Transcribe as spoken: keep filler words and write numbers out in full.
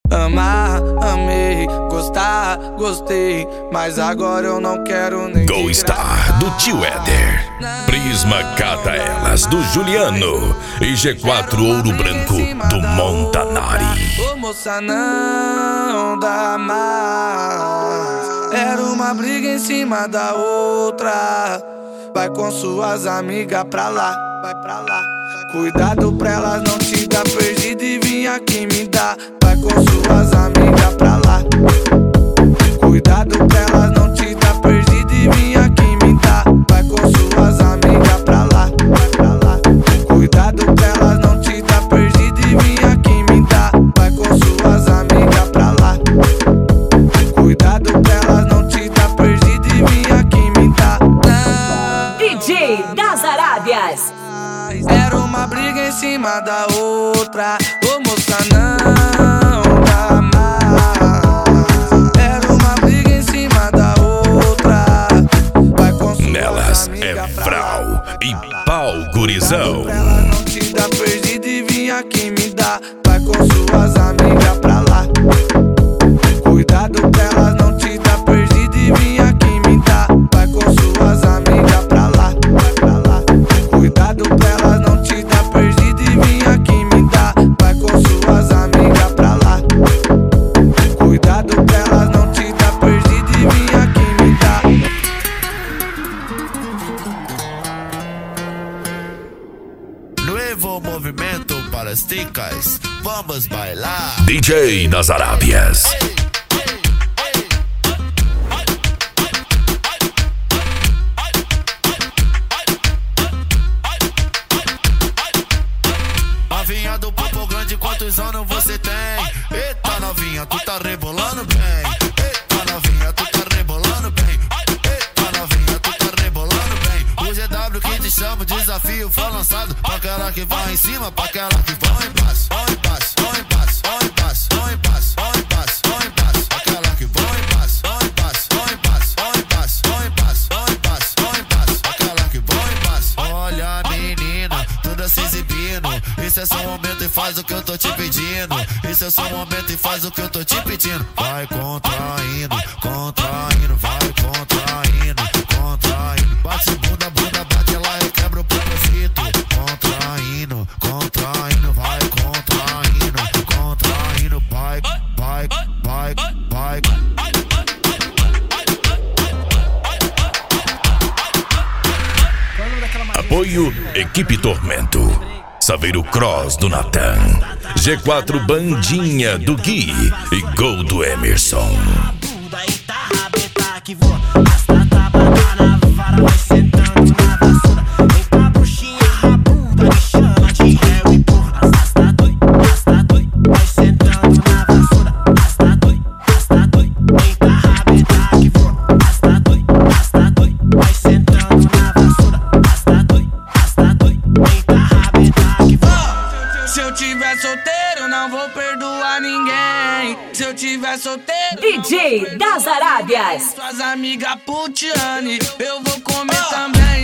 Amar, amei, gostar, gostei, mas agora eu não quero nem Go Star do Tio Éder, Prisma Cata Elas do Juliano e G quatro Ouro Branco do Montanari. Ô moça, não dá mais. Era uma briga em cima da outra. Vai com suas amigas pra lá, vai pra lá. Cuidado pra elas não te dar perdido e vir aqui me dar. Vai com suas amigas pra lá. Cuidado pra elas não te dar perdido e vir aqui me dar. Vai com suas amigas pra lá, vai pra lá. Cuidado pra elas não te dar perdido e vir aqui me dar. Vai com suas amigas pra lá. Cuidado pra elas não te dar perdido e vir aqui me dar. D J das Arábias. Era uma briga em cima da outra. Ô moça, não dá mais. Era uma briga em cima da outra. Vai com suas Nelas é amigas pra Vral lá. e Pau Gurizão. Pra ela não te dar perdido e vir aqui me dar. Vai com suas amigas pra lá. Cuidado pra elas não te dar perdido e vir aqui me dar. Vai com suas amigas pra lá, vai pra lá. Cuidado pra elas não te dar perdido e vir aqui me dar. Vai com suas amigas pra lá. Cuidado pra elas não te dar perdido e vir aqui me dar. Nuevo movimento para as ticas, vamos bailar. D J das Arábias. Novinha do Papo Grande, quantos anos você tem? Eita novinha, tu tá rebolando bem. Eita novinha, tu tá rebolando bem. Eita novinha, tu tá rebolando bem. O G W que te chama, o desafio foi lançado. Pra aquela que vai em cima, pra aquela que vai embaixo. Vai embaixo, vai embaixo, vai embaixo, vai embaixo, vai embaixo, vai embaixo. Aquela que vai embaixo, vai embaixo, vai embaixo, vai embaixo, vai embaixo, vai embaixo, vai embaixo. Aquela que vai embaixo. Olha menina, toda se exibindo. Esse é seu momento e faz o que eu tô te pedindo. Esse é seu momento e faz o que eu tô te pedindo. Vai contraindo, contraindo, vai contraindo, contraindo. Bate bunda, bunda, bate lá e quebra o propósito. Contraindo, contraindo, vai contraindo, contraindo, vai, vai, vai, vai. Apoio Equipe Tormento, Saveiro Cross do Natan, G quatro Bandinha do Gui e Gol do Emerson. Se eu tiver solteiro, não vou perdoar ninguém. Se eu tiver solteiro, D J das Arábias. suas amigas putiane, eu vou comer também.